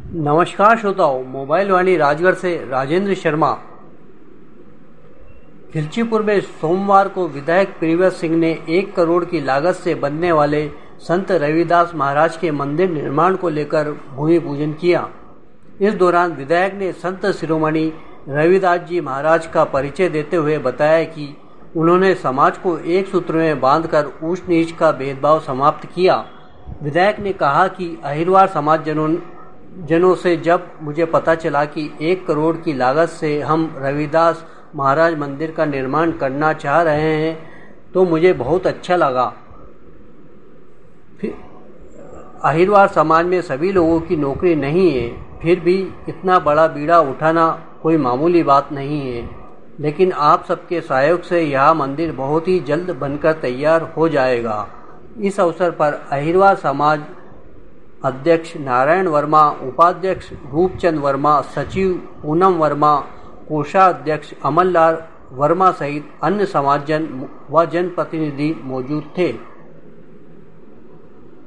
नमस्कार श्रोताओं, मोबाइल वाणी राजगढ़ से राजेंद्र शर्मा। खिलचीपुर में सोमवार को विधायक प्रियव्रत सिंह ने 1 करोड़ की लागत से बनने वाले संत रविदास महाराज के मंदिर निर्माण को लेकर भूमि पूजन किया। इस दौरान विधायक ने संत शिरोमणि रविदास जी महाराज का परिचय देते हुए बताया कि उन्होंने समाज को एक सूत्र में बांधकर ऊंच नीच का भेदभाव समाप्त किया। विधायक ने कहा कि अहिरवार समाज जनों से जब मुझे पता चला कि 1 करोड़ की लागत से हम रविदास महाराज मंदिर का निर्माण करना चाह रहे हैं तो मुझे बहुत अच्छा लगा। फिर अहिरवार समाज में सभी लोगों की नौकरी नहीं है, फिर भी इतना बड़ा बीड़ा उठाना कोई मामूली बात नहीं है, लेकिन आप सबके सहयोग से यह मंदिर बहुत ही जल्द बनकर तैयार हो जाएगा। इस अवसर पर अहिरवार समाज अध्यक्ष नारायण वर्मा, उपाध्यक्ष रूपचंद वर्मा, सचिव पूनम वर्मा, कोषाध्यक्ष अमरलाल वर्मा सहित अन्य समाजजन व जनप्रतिनिधि मौजूद थे।